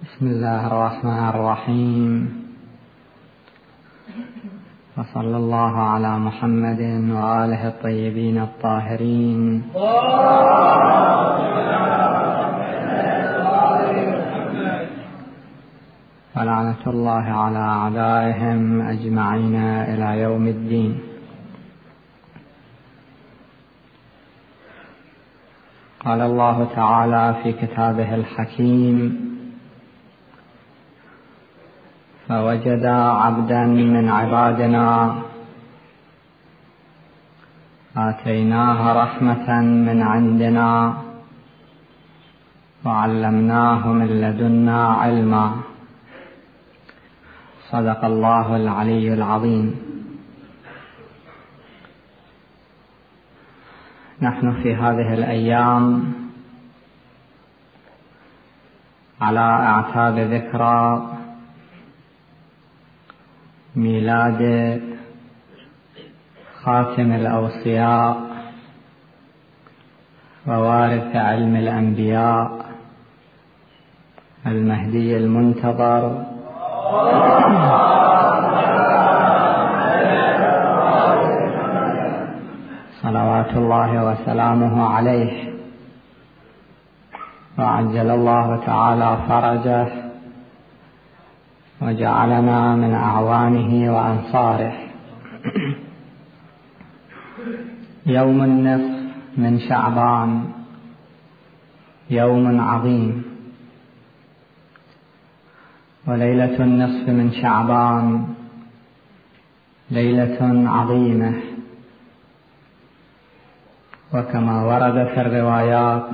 بسم الله الرحمن الرحيم، وصلى الله على محمد وآله الطيبين الطاهرين، ولعنة الله على أعدائهم أجمعين إلى يوم الدين. قال الله تعالى في كتابه الحكيم: فوجد عبدا من عبادنا آتيناه رحمة من عندنا وعلمناه من لدنا علما. صدق الله العلي العظيم. نحن في هذه الأيام على أعتاب ذكرى ميلاد خاتم الأوصياء ووارث علم الأنبياء المهدي المنتظر صلوات الله وسلامه عليه، وعجل الله تعالى فرجه وجعلنا من أعوانه وأنصاره. يوم النصف من شعبان يوم عظيم، وليلة النصف من شعبان ليلة عظيمة، وكما ورد في الروايات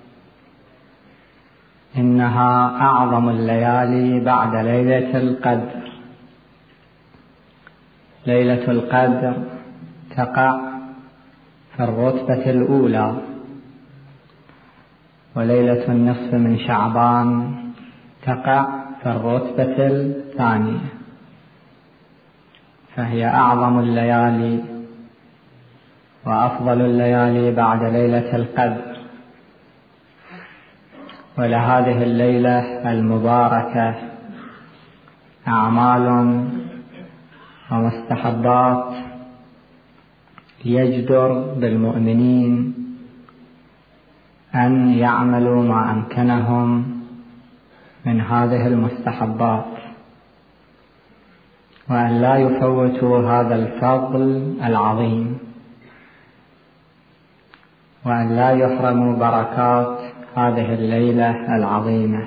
إنها أعظم الليالي بعد ليلة القدر. ليلة القدر تقع في الرتبة الأولى، وليلة النصف من شعبان تقع في الرتبة الثانية، فهي أعظم الليالي وأفضل الليالي بعد ليلة القدر. ولهذه الليلة المباركة أعمال ومستحبات يجدر بالمؤمنين أن يعملوا ما أمكنهم من هذه المستحبات، وأن لا يفوتوا هذا الفضل العظيم، وأن لا يحرموا بركات هذه الليلة العظيمة،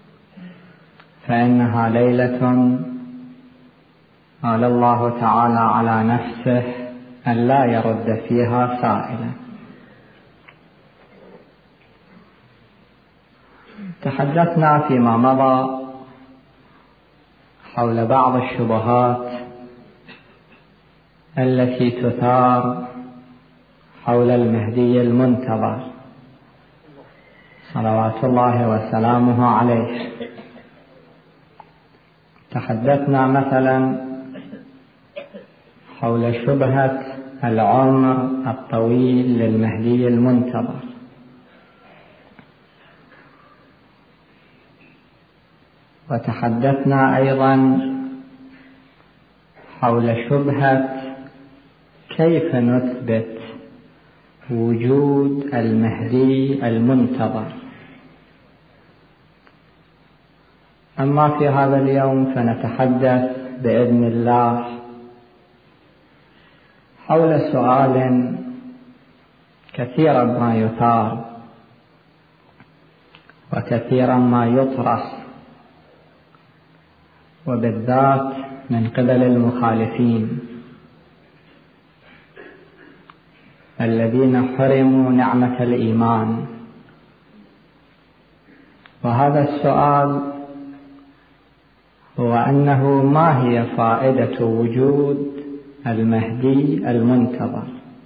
فإنها ليلة قال الله تعالى على نفسه أن لا يرد فيها سائلا. تحدثنا فيما مضى حول بعض الشبهات التي تثار حول المهدي المنتظر صلوات الله وسلامه عليه. تحدثنا مثلا حول شبهة العمر الطويل للمهدي المنتظر، وتحدثنا أيضا حول شبهة كيف نثبت وجود المهدي المنتظر. أما في هذا اليوم فنتحدث بإذن الله حول سؤال كثيرا ما يثار وكثيرا ما يطرح، وبالذات من قبل المخالفين الذين حرموا نعمة الإيمان. وهذا السؤال هو أنه ما هي فائدة وجود المهدي المنتظر؟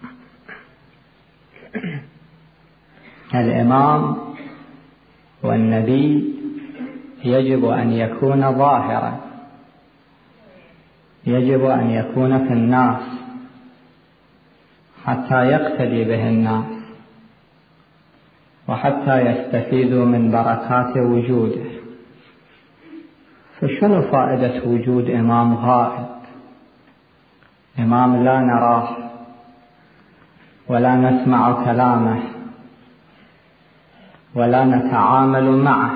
الإمام والنبي يجب أن يكون ظاهرا، يجب أن يكون في الناس حتى يقتدي به الناس، وحتى يستفيدوا من بركات وجوده. فشنو فائدة وجود إمام غائب، إمام لا نراه ولا نسمع كلامه ولا نتعامل معه؟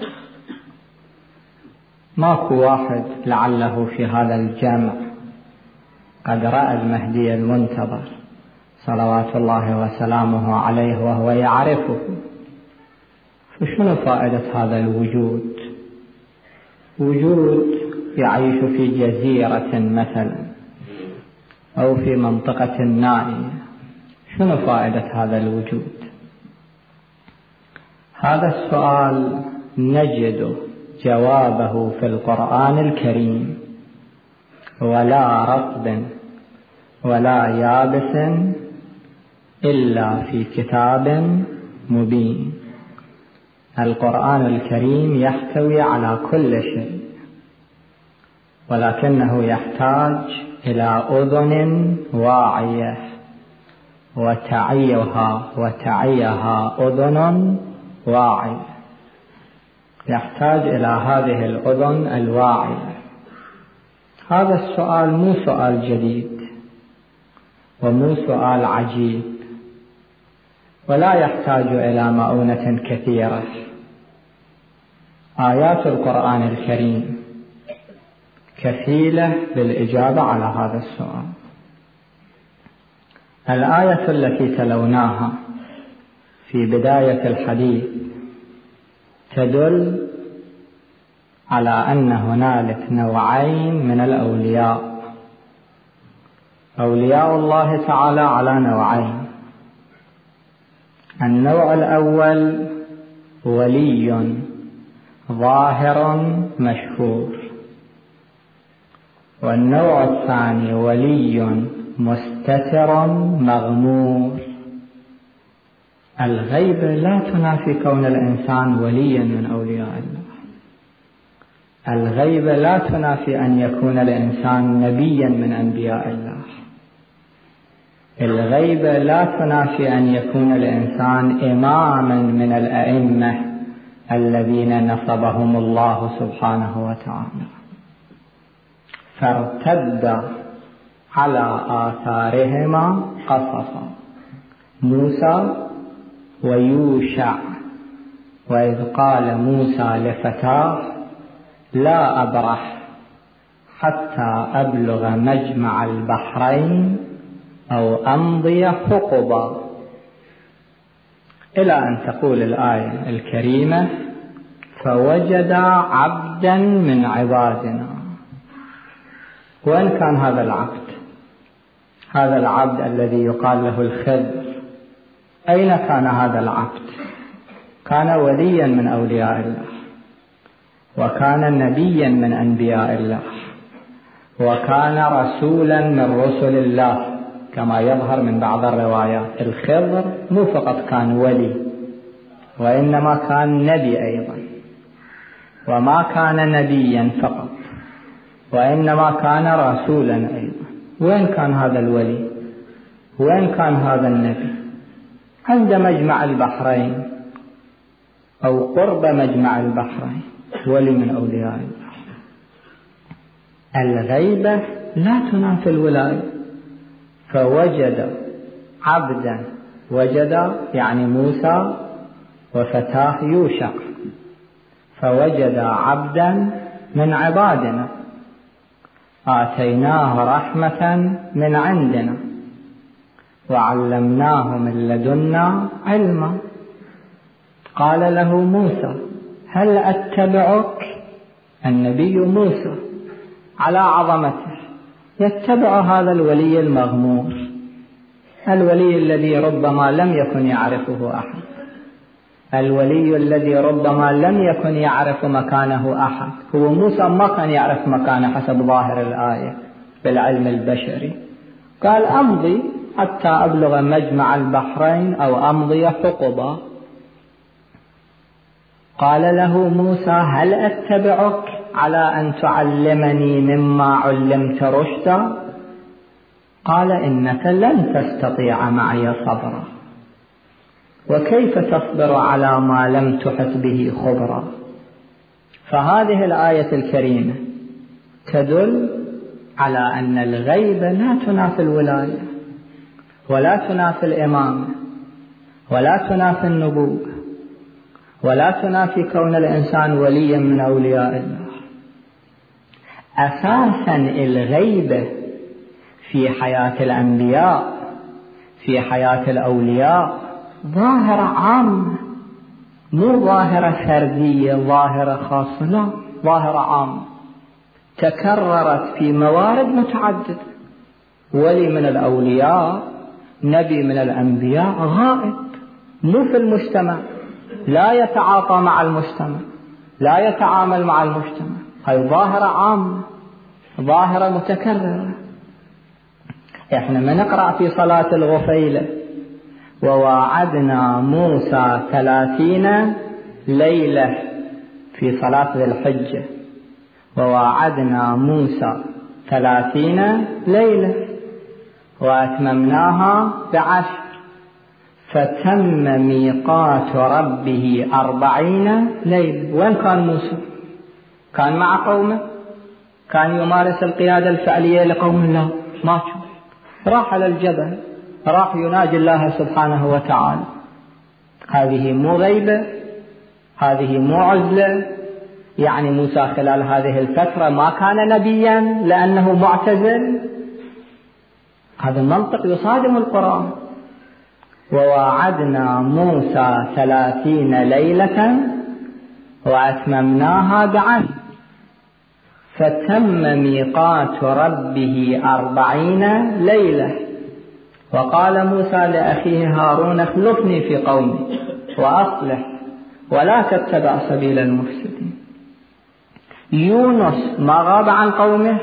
ماكو واحد لعله في هذا الجمع قد رأى المهدي المنتظر صلوات الله وسلامه عليه وهو يعرفه. فشنو فائدة هذا الوجود؟ وجود يعيش في جزيرة مثلا أو في منطقة نائية، شنو فائدة هذا الوجود؟ هذا السؤال نجد جوابه في القرآن الكريم، ولا رطب ولا يابس إلا في كتاب مبين. القرآن الكريم يحتوي على كل شيء، ولكنه يحتاج إلى أذن واعية وتعيها أذن واعية. يحتاج إلى هذه الأذن الواعية. هذا السؤال مو سؤال جديد ومو سؤال عجيب، ولا يحتاج إلى مؤونة كثيرة. آيات القرآن الكريم كفيلة بالإجابة على هذا السؤال. الآية التي تلوناها في بداية الحديث تدل على أن هنالك نوعين من الأولياء. أولياء الله تعالى على نوعين. النوع الأول ولي ظاهر مشهور، والنوع الثاني ولي مستتر مغمور. الغيبة لا تنافي كون الإنسان وليا من أولياء الله. الغيبة لا تنافي أن يكون الإنسان نبيا من أنبياء الله. الغيبة لا تنافي أن يكون الإنسان إماما من الأئمة الذين نصبهم الله سبحانه وتعالى. فارتد على آثارهما قصصا موسى ويوشع. وإذ قال موسى لفتاه لا أبرح حتى أبلغ مجمع البحرين أو أمضي حقبا، إلى أن تقول الآية الكريمة فوجد عبدا من عبادنا. وين كان هذا العبد؟ هذا العبد الذي يقال له الخضر، أين كان هذا العبد؟ كان وليا من أولياء الله، وكان نبيا من أنبياء الله، وكان رسولا من رسل الله كما يظهر من بعض الروايات. الخضر مو فقط كان ولي، وإنما كان نبي أيضا، وما كان نبيا فقط، وإنما كان رسولا أيضا. وين كان هذا الولي؟ وين كان هذا النبي؟ عند مجمع البحرين أو قرب مجمع البحرين، ولي من أولياء الله. الغيبة لا تنافي الولاية. فوجد عبدا، وجد يعني موسى وفتاه يوشع، فوجد عبدا من عبادنا آتيناه رحمة من عندنا وعلمناه من لدنا علما. قال له موسى هل أتبعك؟ النبي موسى على عظمته يتبع هذا الولي المغمور، الولي الذي ربما لم يكن يعرفه أحد، الولي الذي ربما لم يكن يعرف مكانه أحد. هو موسى ما كان يعرف مكانه حسب ظاهر الآية بالعلم البشري. قال أمضي حتى أبلغ مجمع البحرين أو أمضي حقبا. قال له موسى هل أتبعك على أن تعلمني مما علمت رشدا؟ قال إنك لن تستطيع معي صبرا، وكيف تصبر على ما لم تحط به خبرا؟ فهذه الآية الكريمة تدل على أن الغيبة لا تنافي الولاية ولا تنافي الإمامة ولا تنافي النبوة ولا تنافي كون الإنسان وليا من أولياء الله. أساسا الغيبة في حياة الأنبياء في حياة الأولياء ظاهرة عامة، مو ظاهرة فردية ظاهرة خاصة، لا، ظاهرة عامة تكررت في موارد متعددة. ولي من الأولياء، نبي من الأنبياء غائب، مو في المجتمع، لا يتعاطى مع المجتمع، لا يتعامل مع المجتمع. هذه ظاهرة عامة، ظاهرة متكررة. احنا ما نقرأ في صلاة الغفيلة وواعدنا موسى 30 ليلة في صلاة ذي الحجة، وواعدنا موسى 30 ليلة وأتممناها ب10، فتم ميقات ربه 40 ليلة. وين كان موسى؟ كان مع قومه، كان يمارس القيادة الفعلية لقوم الله، ما كان، راح على الجبل، راح يناجي الله سبحانه وتعالى. هذه مو غيبة، هذه مو عزلة. يعني موسى خلال هذه الفترة ما كان نبيا لأنه معتزل؟ هذا منطق يصادم القرآن. وواعدنا موسى 30 ليلة وأتممناها ب10، فتم ميقات ربه 40 ليلة. وقال موسى لأخيه هارون اخلفني في قومي وأصلح ولا تتبع سبيل المفسدين. يونس ما غاب عن قومه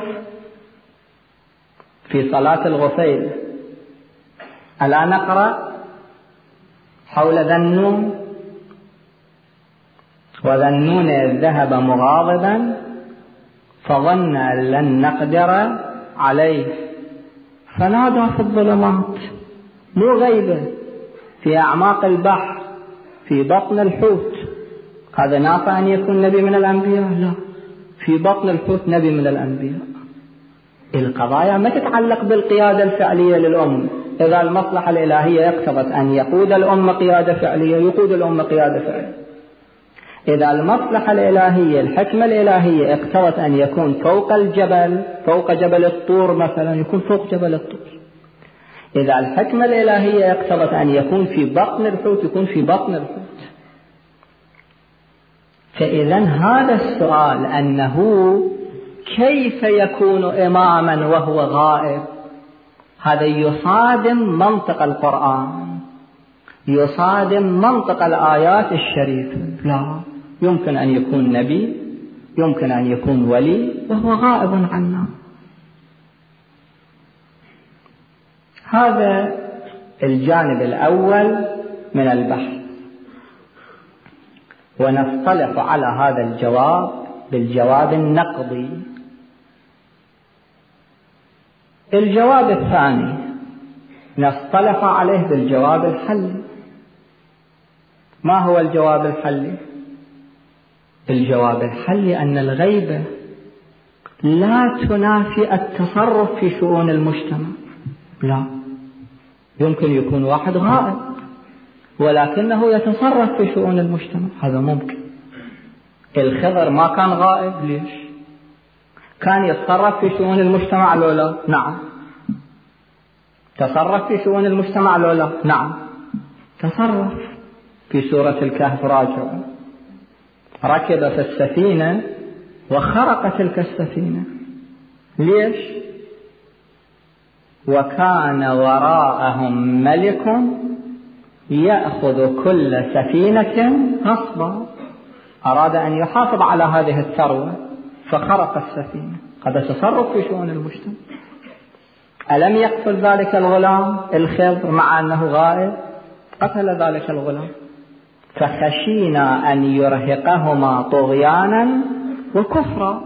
في صلاة الغفيل. ألا نقرأ حول ذا النون؟ وذا النون إذ ذهب مغاضبا فظن أن لن نقدر عليه فنادى في الظلمات. مو غيبة، في أعماق البحر، في بطن الحوت. هذا نافع أن يكون نبي من الأنبياء؟ لا، في بطن الحوت نبي من الأنبياء. القضايا ما تتعلق بالقيادة الفعلية للأمة. إذا المصلحة الإلهية اقتضت أن يقود الأمة قيادة فعلية يقود الأمة قيادة فعلية. إذا المصلحة الإلهية الحكمة الإلهية اقتضت أن يكون فوق الجبل، فوق جبل الطور مثلا، يكون فوق جبل الطور. إذا الحكمة الإلهية اقتضت أن يكون في بطن الحوت يكون في بطن الحوت. فإذا هذا السؤال أنه كيف يكون إماما وهو غائب، هذا يصادم منطق القرآن، يصادم منطق الآيات الشريفة. لا، يمكن أن يكون نبي، يمكن أن يكون ولي وهو غائب عنا. هذا الجانب الأول من البحث. ونصطلح على هذا الجواب بالجواب النقضي. الجواب الثاني نصطلح عليه بالجواب الحلي. ما هو الجواب الحلي؟ الجواب الحلي أن الغيبة لا تنافي التصرف في شؤون المجتمع. لا، يمكن يكون واحد غائب ولكنه يتصرف في شؤون المجتمع، هذا ممكن. الخضر ما كان غائب، ليش؟ كان يتصرف في شؤون المجتمع لولا؟ نعم. تصرف في شؤون المجتمع لولا؟ نعم تصرف. في سورة الكهف راجع، ركب في السفينة وخرق تلك السفينة. ليش؟ وكان وراءهم ملك يأخذ كل سفينة غصبا. أراد أن يحافظ على هذه الثروة فخرق السفينة. هذا تصرف في شؤون المجتمع. ألم يقتل ذلك الغلام الخضر مع أنه غائب؟ قتل ذلك الغلام. فخشينا أن يرهقهما طغيانا وكفرا،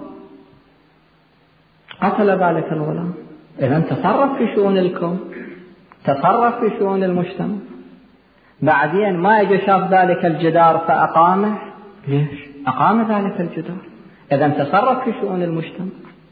قتل ذلك الغلام. إذن تصرف في شؤون الكون، تصرف في شؤون المجتمع. بعدين ما يجي شاف ذلك الجدار فأقامه. ليش؟ أقام ذلك الجدار، إذا تصرف في شؤون المجتمع.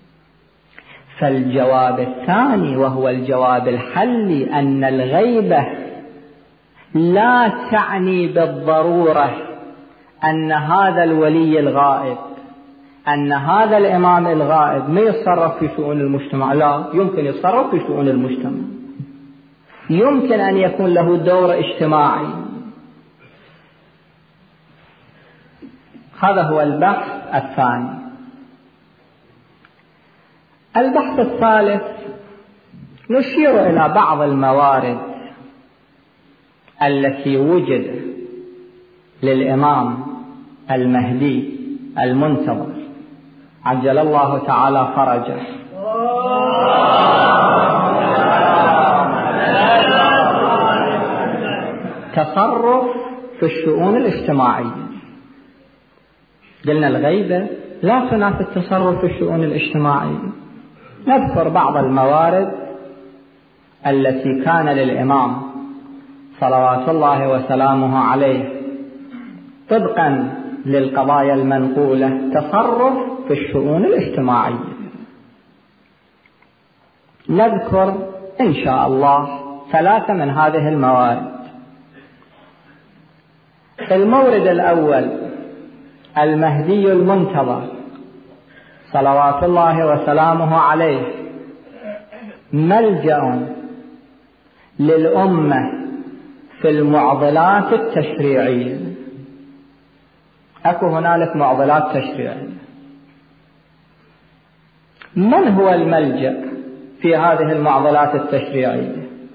فالجواب الثاني وهو الجواب الحلي أن الغيبة لا تعني بالضرورة أن هذا الولي الغائب، أن هذا الإمام الغائب ما يتصرف في شؤون المجتمع، لا، يمكن يتصرف في شؤون المجتمع، يمكن أن يكون له دور اجتماعي. هذا هو البحث الثاني. البحث الثالث نشير إلى بعض الموارد التي وجد للإمام المهدي المنتظر عجل الله تعالى فرجه تصرف في الشؤون الاجتماعية. قلنا الغيبة لا تنافي التصرف في الشؤون الاجتماعية. نذكر بعض الموارد التي كان للإمام صلوات الله وسلامه عليه طبقا للقضايا المنقولة تصرف في الشؤون الاجتماعية. نذكر إن شاء الله 3 من هذه الموارد. المورد الأول المهدي المنتظر صلوات الله وسلامه عليه ملجأ للأمة في المعضلات التشريعية. أكو هنالك معضلات تشريعية. من هو الملجأ في هذه المعضلات التشريعية؟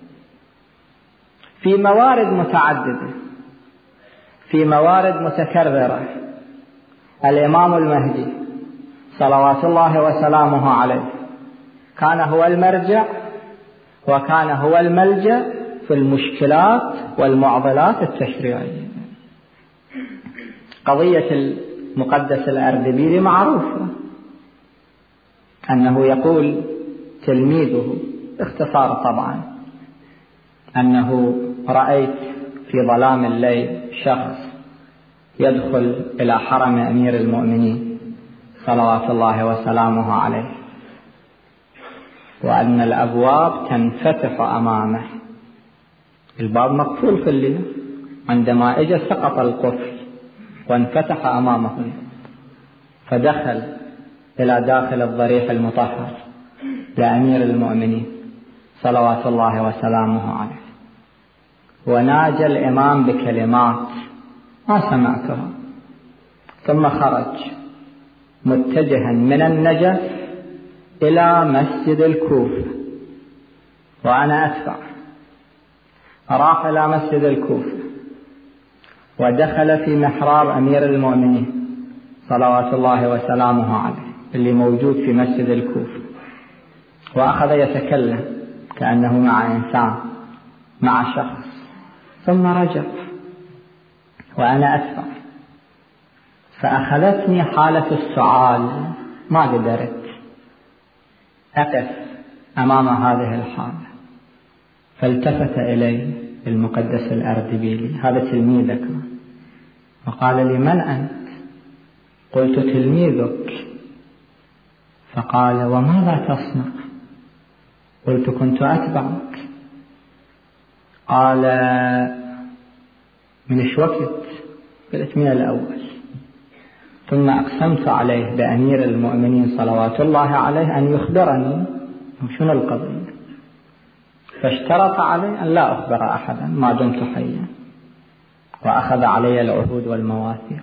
في موارد متعددة، في موارد متكررة. الإمام المهدي صلوات الله وسلامه عليه كان هو المرجع وكان هو الملجأ في المشكلات والمعضلات التشريعية. قضية المقدس الأردبيلي معروفة، أنه يقول تلميذه باختصار طبعا أنه رأيت في ظلام الليل شخص يدخل إلى حرم أمير المؤمنين صلوات الله وسلامه عليه، وأن الأبواب تنفتح أمامه، الباب مقفول في الليل، عندما اجى سقط القفل وانفتح أمامه، فدخل إلى داخل الضريح المطهر لأمير المؤمنين صلوات الله وسلامه عليه، وناجى الإمام بكلمات ما سمعتها، ثم خرج متجها من النجف إلى مسجد الكوفة وأنا أتبع. راح إلى مسجد الكوفة ودخل في محراب أمير المؤمنين صلوات الله وسلامه عليه اللي موجود في مسجد الكوفة، وأخذ يتكلم كأنه مع إنسان، مع شخص، ثم رجع وأنا أتبع. فأخذتني حالة السعال، ما قدرت أقف أمام هذه الحالة. فالتفت إلي المقدس الأردبيلي، هذا تلميذك، وقال لي من أنت؟ قلت تلميذك. فقال وماذا تصنع؟ قلت كنت أتبعك. قال من إيش وقت؟ قلت من الأول. ثم أقسمت عليه بأمير المؤمنين صلوات الله عليه أن يخبرني شنو القضية، فاشترط علي أن لا أخبر أحدا ما دمت حيا، وأخذ علي العهود والمواثيق.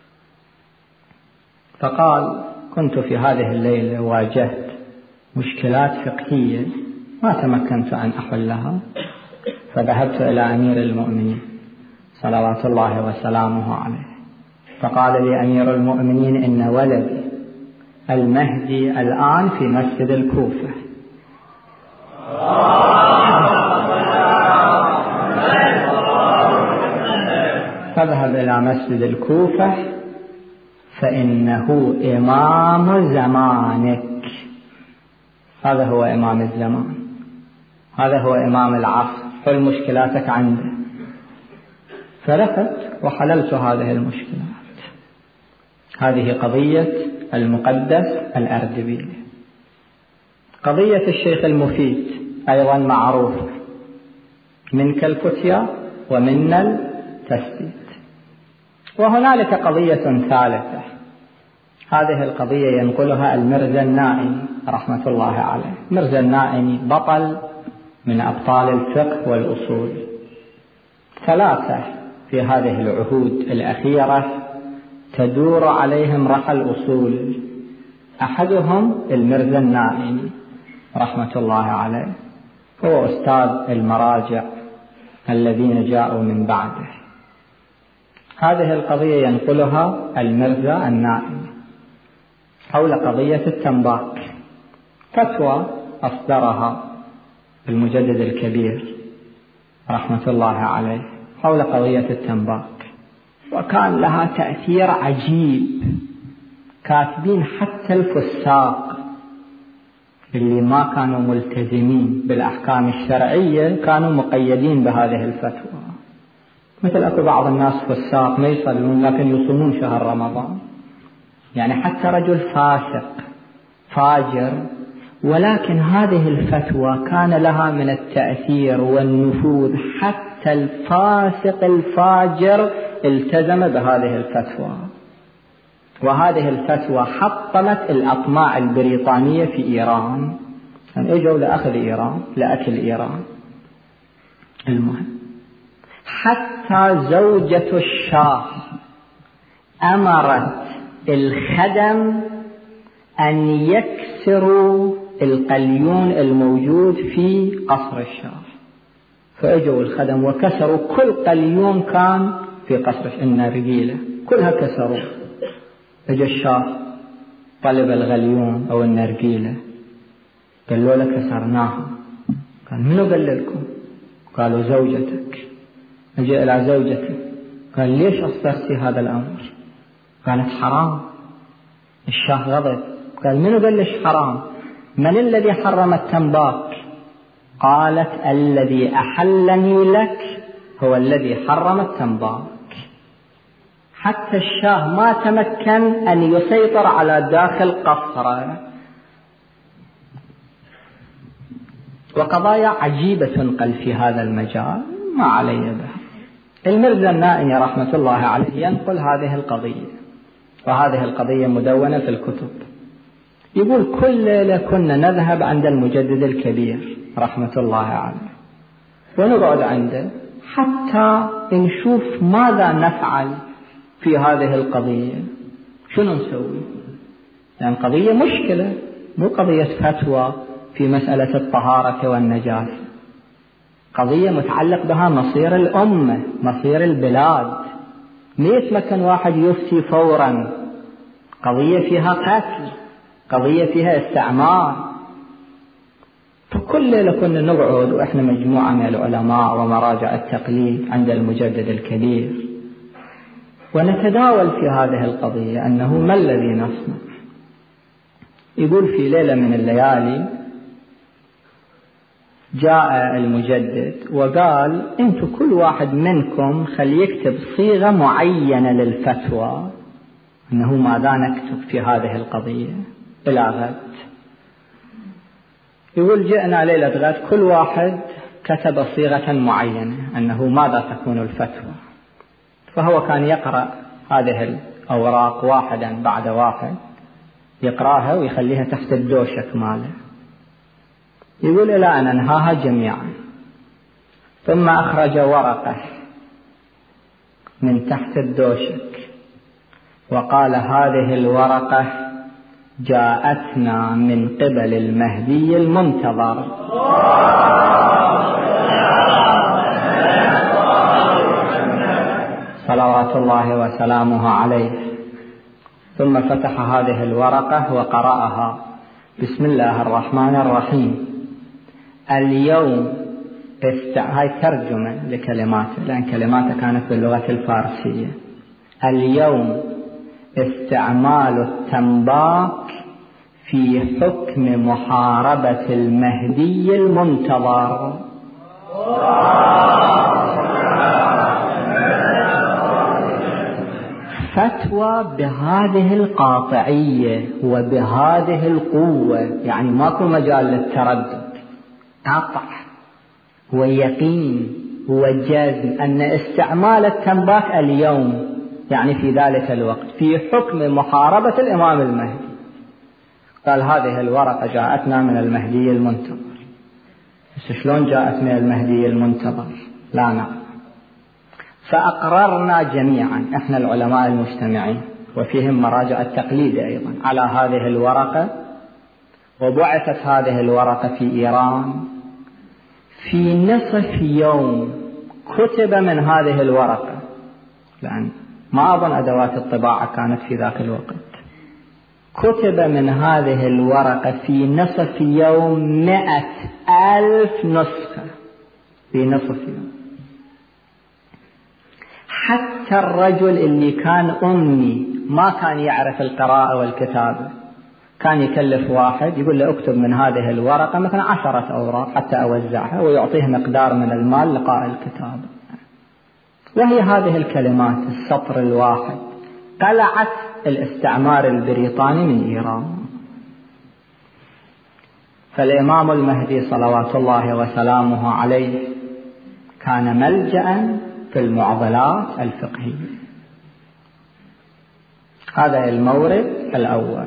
فقال كنت في هذه الليلة واجهت مشكلات فقهية ما تمكنت أن أحلها، فذهبت إلى أمير المؤمنين صلوات الله وسلامه عليه، فقال لي أمير المؤمنين إن ولدي المهدي الآن في مسجد الكوفة، فاذهب إلى مسجد الكوفة فإنه إمام زمانك. هذا هو إمام الزمان، هذا هو إمام العصر، حل مشكلاتك عنده. فرحت وحللت هذه المشكلات. هذه قضية المقدس الأردبيل. قضية الشيخ المفيد أيضا معروفة، منك الفتيا ومنا التثبيت. وهنالك قضية ثالثة، هذه القضية ينقلها المرزا النائني رحمة الله عليه. مرزا النائني بطل من أبطال الفقه والأصول، ثلاثة في هذه العهود الأخيرة تدور عليهم رحى الأصول. أحدهم المرزا النائني رحمة الله عليه، هو أستاذ المراجع الذين جاءوا من بعده. هذه القضية ينقلها المرزا النائني حول قضية التنباك، فتوى أصدرها المجدد الكبير رحمة الله عليه حول قضية التنباك، وكان لها تأثير عجيب. كاتبين حتى الفساق اللي ما كانوا ملتزمين بالأحكام الشرعية كانوا مقيدين بهذه الفتوى. مثل أكو بعض الناس فساق ما يصلون لكن يصومون شهر رمضان، يعني حتى رجل فاسق فاجر، ولكن هذه الفتوى كان لها من التأثير والنفوذ، حتى الفاسق الفاجر التزم بهذه الفتوى. وهذه الفتوى حطمت الأطماع البريطانية في إيران، يعني اجوا لأخذ إيران لأكل إيران. المهم حتى زوجة الشاه أمرت الخدم أن يكسروا القليون الموجود في قصر الشاه، فأجوا الخدم وكسروا كل قليون كان في قصر النرجيلة، كلها كسروا. اجى الشاه طلب الغليون أو النرجيلة، قالوا له كسرناها. قال منو قال لكم؟ قالوا زوجتك. اجى إلى زوجته قال ليش أصدرتي هذا الأمر؟ قالت حرام. الشاه غضب قال منو قال ليش حرام؟ من الذي حرم التنباك؟ قالت الذي أحلني لك هو الذي حرم التنباك. حتى الشاه ما تمكن أن يسيطر على داخل قصره. وقضايا عجيبة تنقل في هذا المجال ما علي بها. المرزا النائني رحمة الله عليه ينقل هذه القضية، وهذه القضية مدونة في الكتب. يقول كل ليلة كنا نذهب عند المجدد الكبير رحمة الله عليه ونقعد عنده حتى نشوف ماذا نفعل في هذه القضية، شنو نسوي. يعني قضية مشكلة، مو قضية فتوى في مسألة الطهارة والنجاسة، قضية متعلق بها مصير الأمة مصير البلاد. ما يتمكن واحد يفتي فورا، قضية فيها قتل، قضية فيها استعمار. فكل ليلة كنا نقعد وإحنا مجموعة من العلماء ومراجع التقليد عند المجدد الكبير ونتداول في هذه القضية أنه ما الذي نصنع. يقول في ليلة من الليالي جاء المجدد وقال انتم كل واحد منكم خلي يكتب صيغة معينة للفتوى، أنه ماذا نكتب في هذه القضية إلى غد. يقول جئنا ليلة غد كل واحد كتب صيغة معينة أنه ماذا تكون الفتوى، فهو كان يقرأ هذه الأوراق واحدا بعد واحد، يقرأها ويخليها تحت الدوشك ماله. يقول إلى أن أنهاها جميعا، ثم أخرج ورقة من تحت الدوشك وقال هذه الورقة جاءتنا من قبل المهدي المنتظر صلوات الله وسلامه عليه. ثم فتح هذه الورقة وقرأها: بسم الله الرحمن الرحيم. اليوم هاي ترجمة لكلماته لأن كلماته كانت باللغة الفارسية. اليوم استعمال التنباك في حكم محاربة المهدي المنتظر. فتوى بهذه القاطعية وبهذه القوة، يعني ماكو مجال للتردد، قطع ويقين وجزم أن استعمال التنباك اليوم يعني في ذلك الوقت في حكم محاربة الإمام المهدي. قال هذه الورقة جاءتنا من المهدي المنتظر. بس شلون جاءت من المهدي المنتظر؟ لا نعلم. فأقررنا جميعا احنا العلماء المجتمعين وفيهم مراجع التقليد أيضا على هذه الورقة، وبعثت هذه الورقة في إيران. في نصف يوم كتب من هذه الورقة، لأن ما أظن أدوات الطباعة كانت في ذاك الوقت، كتب من هذه الورقة في نصف يوم 100,000 نسخة في نصف يوم. حتى الرجل اللي كان أمي ما كان يعرف القراءة والكتابة كان يكلف واحد يقول له اكتب من هذه الورقة مثلا 10 أوراق حتى أوزعها، ويعطيه مقدار من المال لقاء الكتابة. وهي هذه الكلمات السطر الواحد قلعت الاستعمار البريطاني من إيران. فالإمام المهدي صلوات الله وسلامه عليه كان ملجأ في المعضلات الفقهية. هذا المورد الأول.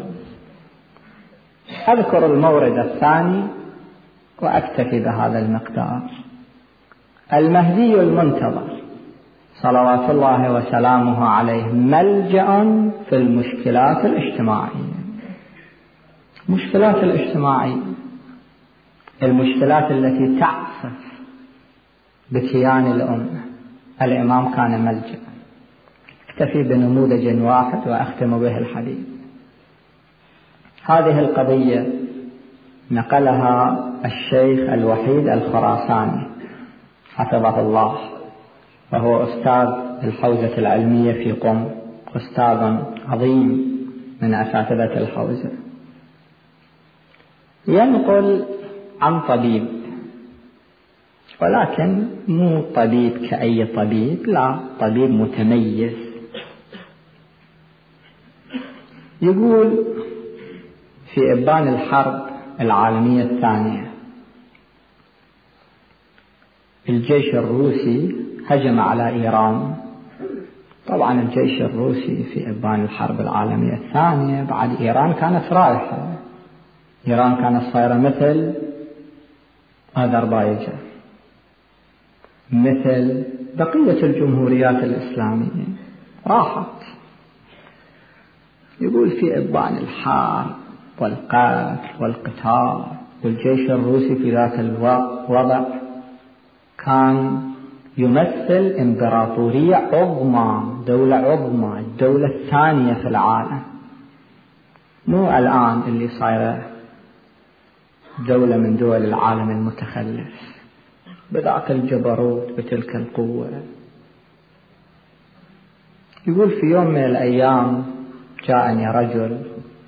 أذكر المورد الثاني وأكتفي بهذا المقدار. المهدي المنتظر صلوات الله وسلامه عليه ملجأ في المشكلات الاجتماعية. المشكلات الاجتماعية، المشكلات التي تعصف بكيان الأمة، الإمام كان ملجأ. اكتفي بنموذج واحد وأختم به الحديث. هذه القضية نقلها الشيخ الوحيد الخراساني حفظه الله، وهو أستاذ الحوزة العلمية في قم، أستاذ عظيم من أساتذة الحوزة. ينقل عن طبيب، ولكن مو طبيب كأي طبيب، لا، طبيب متميز. يقول في إبان الحرب العالمية الثانية الجيش الروسي هجم على إيران. طبعا الجيش الروسي في إبان الحرب العالمية الثانية بعد إيران كانت رايحة، إيران كانت صايرة مثل أذربيجان، مثل بقية الجمهوريات الإسلامية، راحت. يقول في إبان الحرب والقتل والقتال، والجيش الروسي في ذاك الوضع كان يمثل إمبراطورية عظمى، دولة عظمى، الدولة الثانية في العالم، مو الآن اللي صايرة دولة من دول العالم المتخلف، بذاك الجبروت بتلك القوة. يقول في يوم من الأيام جاءني رجل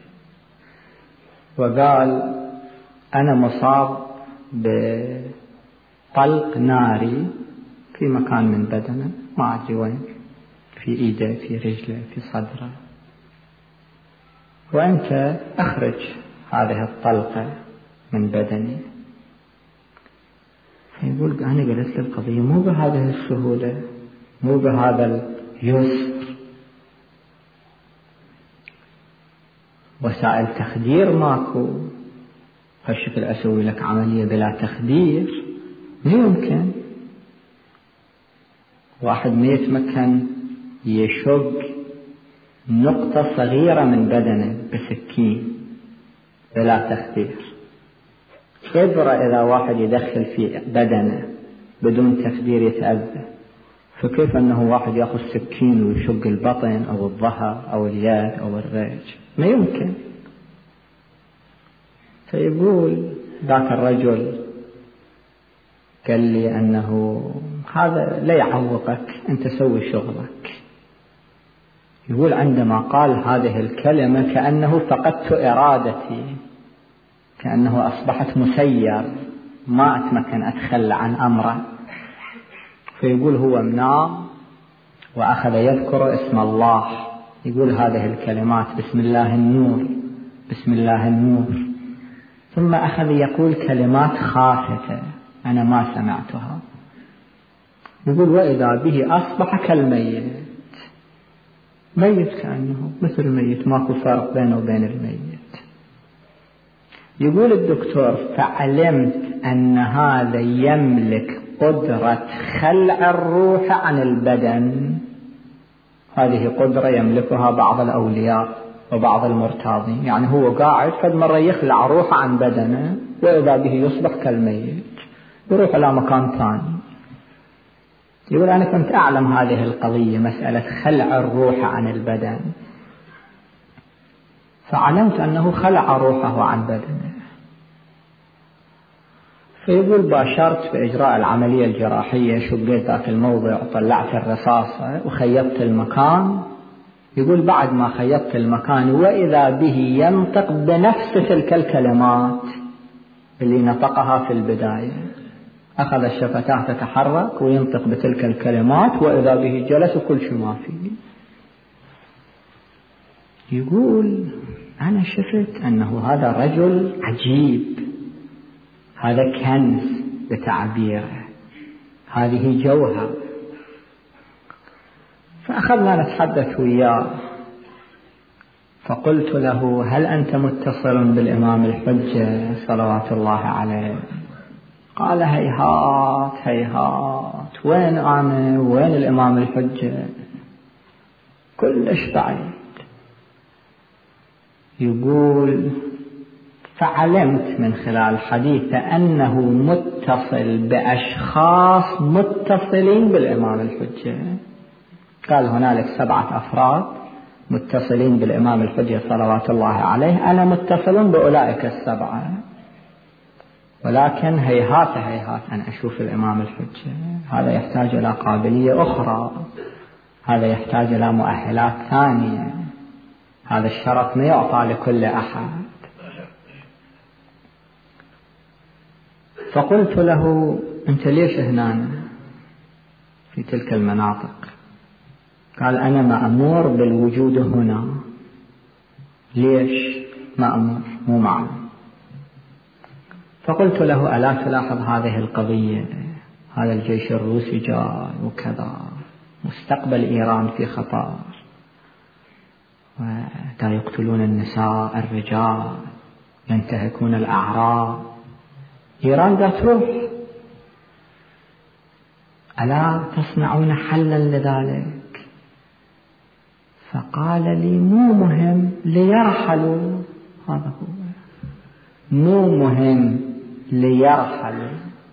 وقال أنا مصاب بطلق ناري في مكان من بدنه، ما أدري وين، في إيده، في رجله، في صدره، وأنت أخرج هذه الطلقة من بدني. فيقول أنا قلت له القضية مو بهذه السهولة، مو بهذا اليسر، وسائل تخدير ماكو، هالشكل أسوي لك عملية بلا تخدير؟ ما يمكن. واحد ما يتمكن يشق نقطة صغيرة من بدنه بسكين بلا تخدير. إبرة إذا واحد يدخل في بدنه بدون تخدير يتأذى، فكيف أنه واحد يأخذ سكين ويشق البطن أو الظهر أو اليد أو الرجل؟ ما يمكن. فيقول ذاك الرجل قال لي أنه هذا لا يعوقك، أنت سوي شغلك. يقول عندما قال هذه الكلمة كأنه فقدت إرادتي، كأنه أصبحت مسير، ما أتمكن أتخلى عن أمره. فيقول هو منام وأخذ يذكر اسم الله يقول هذه الكلمات بسم الله النور بسم الله النور، ثم أخذ يقول كلمات خافتة أنا ما سمعتها. يقول وإذا به أصبح كالميت، ميت كأنه مثل الميت، ماكو فرق بينه وبين الميت. يقول الدكتور فعلمت أن هذا يملك قدرة خلع الروح عن البدن. هذه قدرة يملكها بعض الأولياء وبعض المرتاضين، يعني هو قاعد قد مرة يخلع روحه عن بدنه وإذا به يصبح كالميت، يروح إلى مكان ثاني. يقول أنا كنت أعلم هذه القضية، مسألة خلع الروح عن البدن، فعلمت أنه خلع روحه عن بدنه. فيقول باشرت بإجراء العملية الجراحية، شقيت ذاك الموضع وطلعت الرصاصة وخيطت المكان. يقول بعد ما خيطت المكان وإذا به ينطق بنفس تلك الكلمات اللي نطقها في البداية، أخذ الشفتان تتحرك وينطق بتلك الكلمات وإذا به جلس كل شيء ما فيه. يقول أنا شفت أنه هذا رجل عجيب، هذا كنز بتعبيره، هذه جوهر. فأخذنا نتحدث وياه، فقلت له هل أنت متصل بالإمام الحجة صلوات الله عليه؟ قال هيهات هيهات، وين أنا وين الإمام الحجة، كلش بعيد. يقول فعلمت من خلال حديثه أنه متصل بأشخاص متصلين بالإمام الحجة. قال هنالك 7 أفراد متصلين بالإمام الحجة صلوات الله عليه، أنا متصل بأولئك ال7، ولكن هيهات هيهات أن أشوف الإمام الحجة. هذا يحتاج إلى قابلية أخرى، هذا يحتاج إلى مؤهلات ثانية، هذا الشرف ما يعطى لكل أحد. فقلت له أنت ليش هنا في تلك المناطق؟ قال أنا مأمور بالوجود هنا. ليش مأمور؟ مو معلوم. فقلت له ألا تلاحظ هذه القضية، هذا الجيش الروسي جاء وكذا، مستقبل إيران في خطر، ودا يقتلون النساء الرجال، ينتهكون الأعراض، إيران دا تروح، ألا تصنعون حلا لذلك؟ فقال لي مو مهم ليرحلوا، هذا هو، مو مهم ليرحلوا.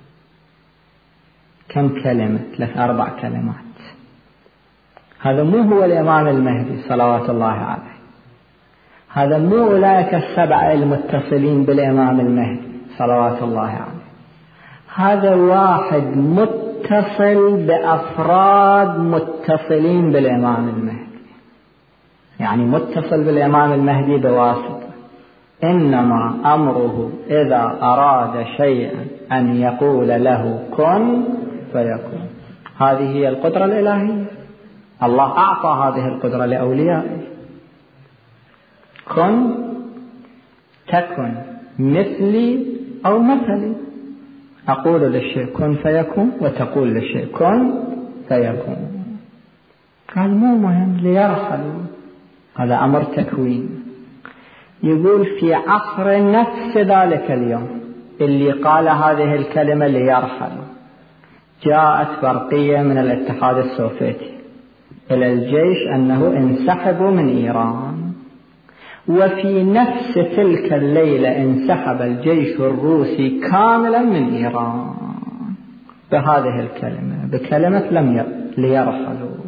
كم كلمة؟ 3-4 كلمات. هذا مو هو الإمام المهدي صلوات الله عليه، هذا مو أولئك ال7 المتصلين بالإمام المهدي صلوات الله عليه، هذا واحد متصل بأفراد متصلين بالإمام المهدي، يعني متصل بالإمام المهدي بواسطة. إنما أمره إذا أراد شيئا أن يقول له كن فيكون. هذه هي القدرة الإلهية، الله أعطى هذه القدرة لأوليائه. كن تكن مثلي أو مثلي، أقول للشيء كن فيكون وتقول للشيء كن فيكون. قال مو مهم ليرحلوا، هذا أمر تكوين. يقول في عصر نفس ذلك اليوم اللي قال هذه الكلمة ليرحلوا، جاءت برقية من الاتحاد السوفيتي إلى الجيش أنه انسحبوا من إيران، وفي نفس تلك الليلة انسحب الجيش الروسي كاملا من إيران بهذه الكلمة، بكلمة ليرحلوا.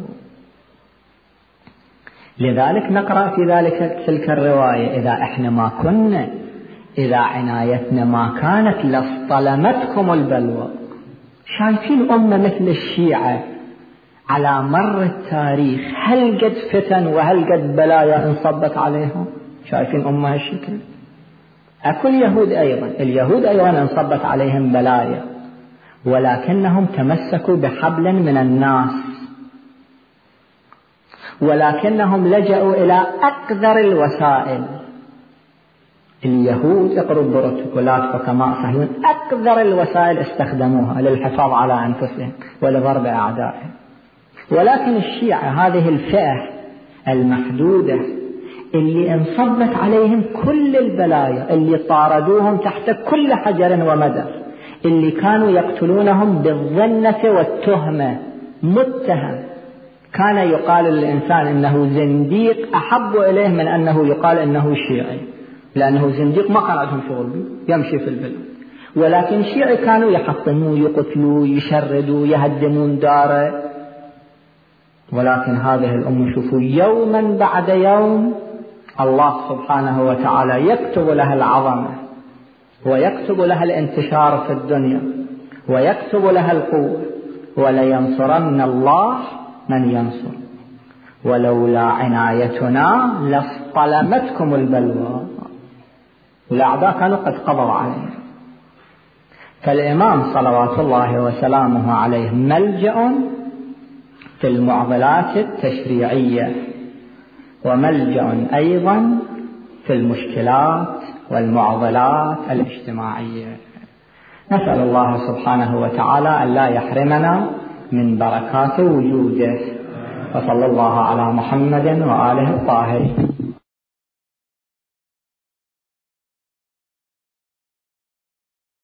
لذلك نقرأ في تلك الرواية إذا إحنا ما كنا، إذا عنايتنا ما كانت لاصطلمتكم البلوى. شايفين أمة مثل الشيعة على مر التاريخ هل قد فتن وهل قد بلايا انصبت عليهم؟ شايفين أمة هالشكل؟ أكو اليهود أيضا، اليهود أيضا انصبت عليهم بلايا، ولكنهم تمسكوا بحبل من الناس، ولكنهم لجأوا إلى أقذر الوسائل. اليهود اقروا بروتوكولات حكماء صهيون، أقذر الوسائل استخدموها للحفاظ على أنفسهم ولضرب أعدائهم. ولكن الشيعة هذه الفئة المحدودة اللي انصبت عليهم كل البلايا، اللي طاردوهم تحت كل حجر ومدر، اللي كانوا يقتلونهم بالظنة والتهمة، متهم كان يقال للإنسان إنه زنديق أحب إليه من أنه يقال إنه شيعي، لأنه زنديق ما كان عندهم شغل به، يمشي في البلد. ولكن الشيعي كانوا يحطموه، يقتلوه، يشردوا، يهدمون داره. ولكن هذه الأمة شوفوا يوما بعد يوم الله سبحانه وتعالى يكتب لها العظمة، ويكتب لها الانتشار في الدنيا، ويكتب لها القوة، ولينصرن الله من ينصر، ولولا عنايتنا لاصطلمتكم البلوى. والأعداء كانوا قد قضوا عليهم. فالإمام صلوات الله وسلامه عليه ملجأ في المعضلات التشريعية، وملجأ أيضا في المشكلات والمعضلات الاجتماعية. نسأل الله سبحانه وتعالى أن لا يحرمنا من بركات وجوده. وصلى الله على محمد وآله الطاهرين.